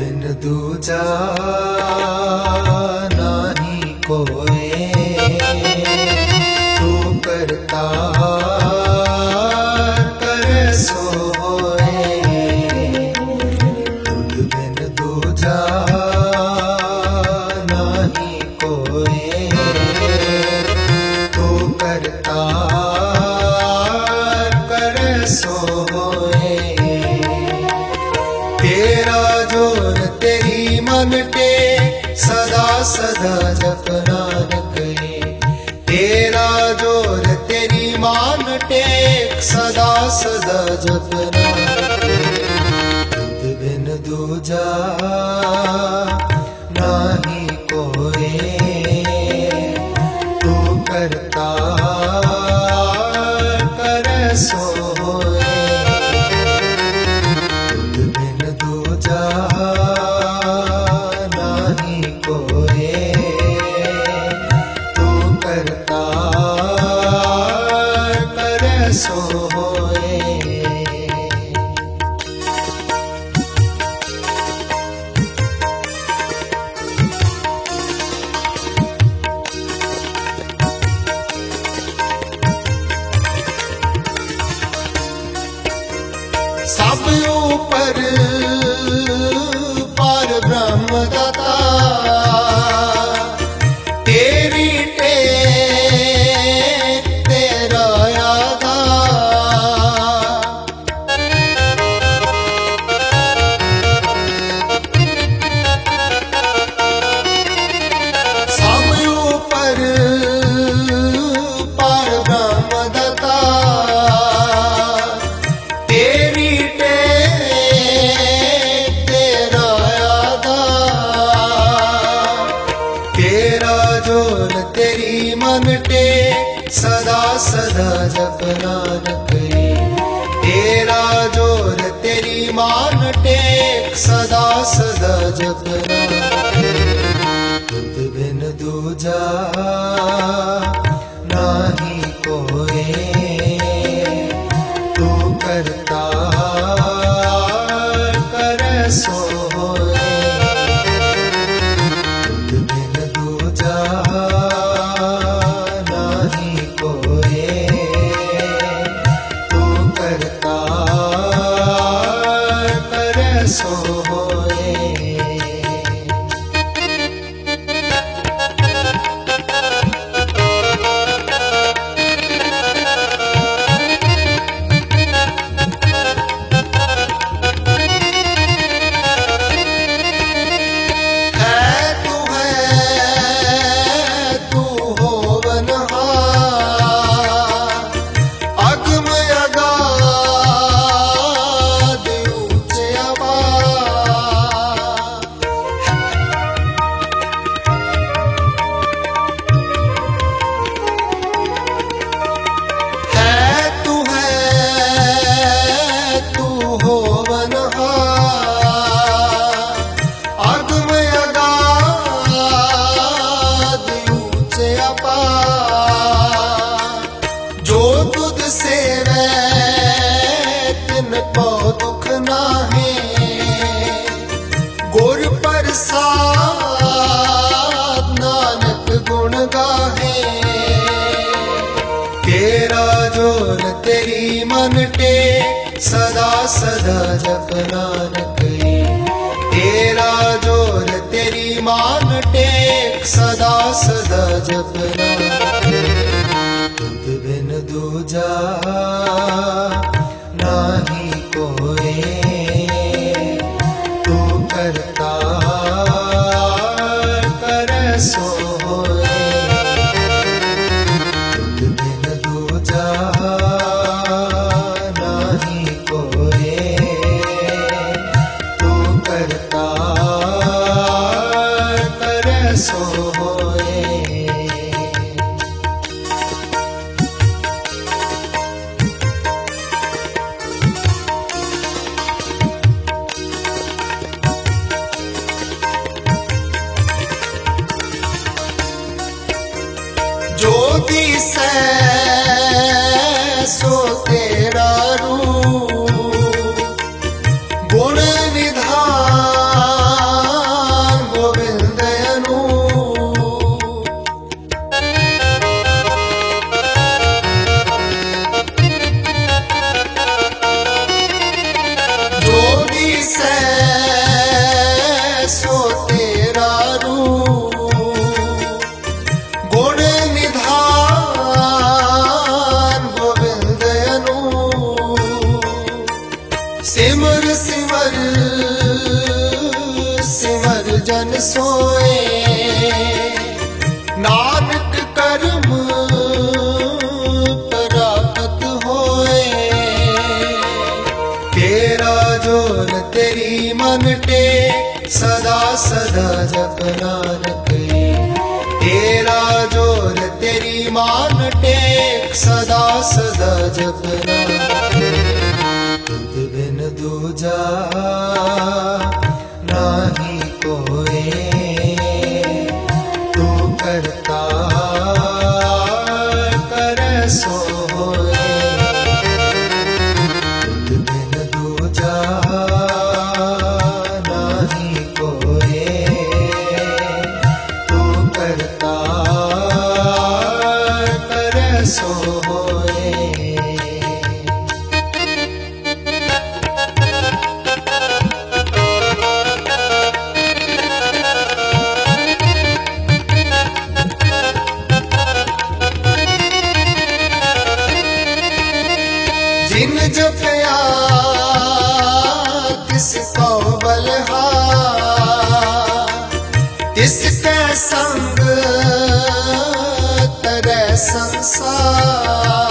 बिन दूजा नाही कोई, तू करता कर सो होए। तुझ बिन दूजा नाही कोई, तू करता कर सो होए। तेरा जोर तेरी मन के सदा सदा जप नानक है। तेरा जोर तेरी मान टेक सदा सदा जप नानक है। तुझ बिन दूजा नाही कोई, तू करता कर सो होए। सो होए। सब ऊपर पर ब्रह्म दाता, तेरी टेक तेरा यादा। सब ऊपर पर ब्रह्म दाता, तेरी टेक तेरा यादा। तेरा जोर तेरी मन टेक सदा सदा जप नानक है। तेरा जोर तेरी मान टेक सदा सदा जप नानक है। तुझ बिन दूजा नाही कोई, तू करता कर सो होए। तुझ बिन दूजा नाही कोई, तू करता कर सो होए। जो तुझ से तिनको दुख नाहे, गुर प्रसाद नानक गुण गाहे। तेरा जोर तेरी मन टेक सदा सदा जप नानक है। तेरा जोर तेरी मान टेक सदा सदा जप नानक है। तुझ बिन दूजा नाही कोई, तू करता कर सो होए। तुझ बिन दूजा नाही कोई, तू करता कर सो होए। जो दिसै सो तेरा रूप, गुण विधान जन सोए। नानक कर्म प्राप्त होए। तेरा जोर तेरी मन टे सदा सदा जप नानक। तेरा जोर तेरी मान टेक सदा सदा जप नानक। तुझ बिन दूजा नाही कोई, तू करता कर सो होए। तुझ बिन दूजा नाही कोई, तू करता कर सो होए। जिन जपया तिसको बलहार, तिसके संग तरै संसार।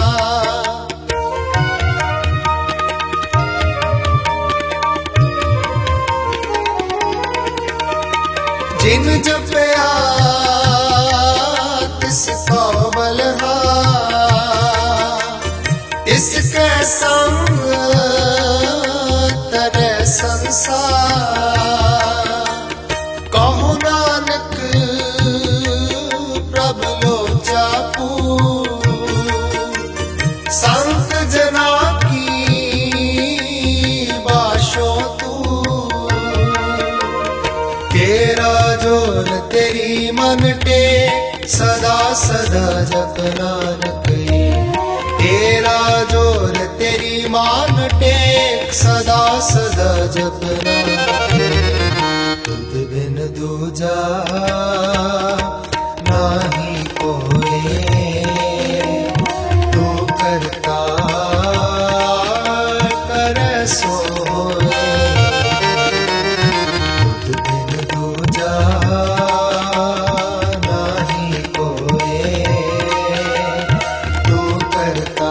जिन जपया तिसको बलहार, इसके संग तरै संसार। कहो नानक प्रभु लोचा पूर, संत जना की बाशो तू। तेरा जोर तेरी मन टे सदा सदा जप नानक। तेरा जोर तेरी मान टेक सदा सदा जप नानक। तुझ बिन दूजा नाही कोई, तू करता कर सो होए। तुझ बिन दूजा नाही कोई, तू करता